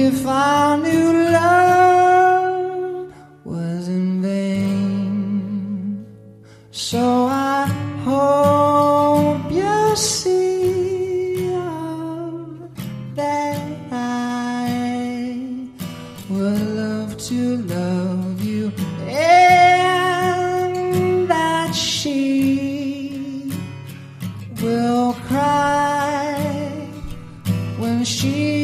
if our new love was in vain. So I hope you'll see that I would love to love